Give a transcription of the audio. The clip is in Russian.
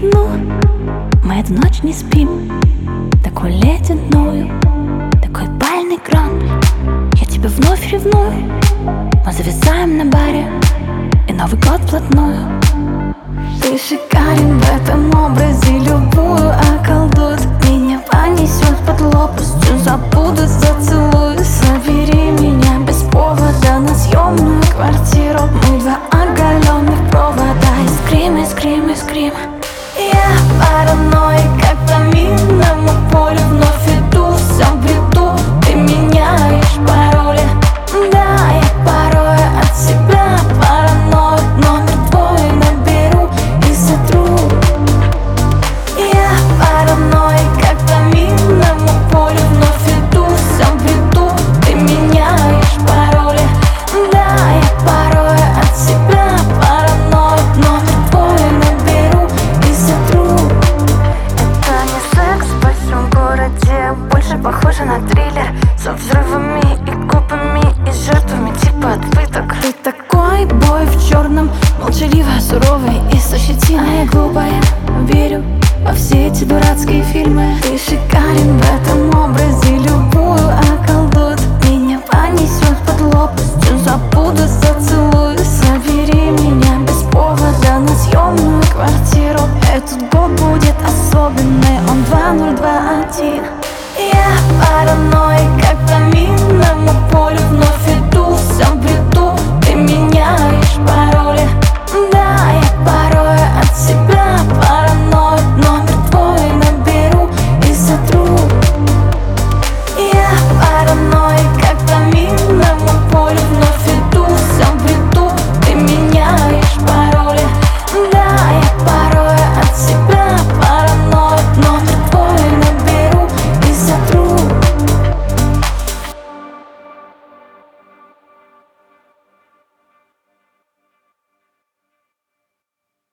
одну. Мы эту ночь не спим, такую ледяную, такой бальный гранд. Я тебя вновь ревную. Мы зависаем на баре, и Новый год вплотную. Ты шикарен в этом образе, любую околдует. Меня понесет под лопастью, забуду, зацелую. Забери меня без повода на съемную квартиру. Мы два